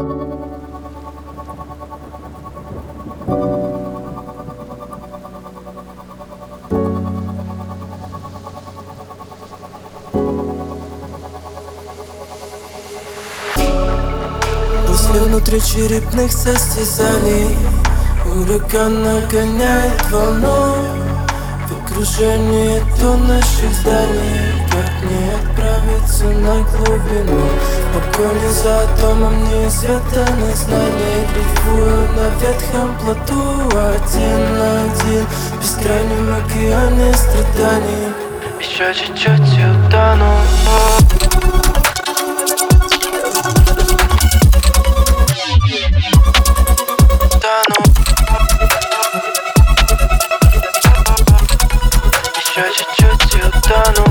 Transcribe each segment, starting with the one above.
После внутричерепных состязаний ураган нагоняет волну. В окружении тонущих зданий как не отправиться на глубину? В погоне за атомом неизведанных знаний дрейфую на ветхом плоту один на один в бескрайнем океане страданий. Еще чуть-чуть и утону. Еще чуть-чуть и утону.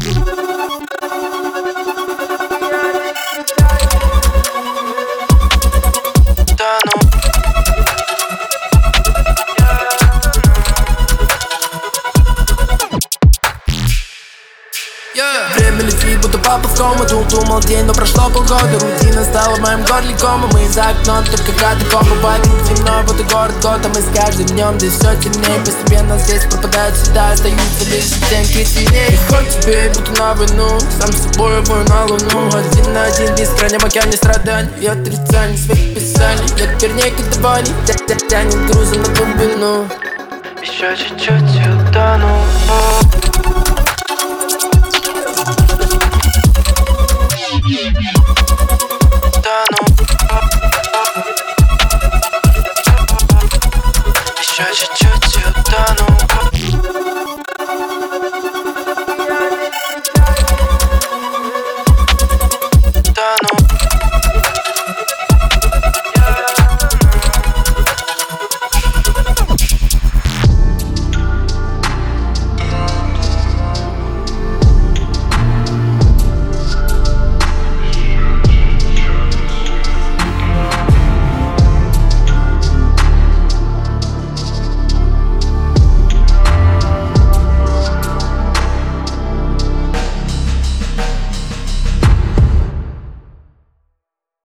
Время летит, будто папа в кому. Думал день, но прошло полгода. Рутина стала в моем горле комом. Мы за окном, только катакомбы. Бывает темно, будто город Готэм. И с каждым днем здесь все темнее. Постепенно здесь пропадают всегда. Остаются лишь оттенки синей. Хоть тебе, будто на войну. Сам с собой бою на луну. Один на один в бескрайнем океане страданий и отрицаний своих писаний. Ветер некогда бани тянет грузом на глубину. Еще чуть-чуть и утону.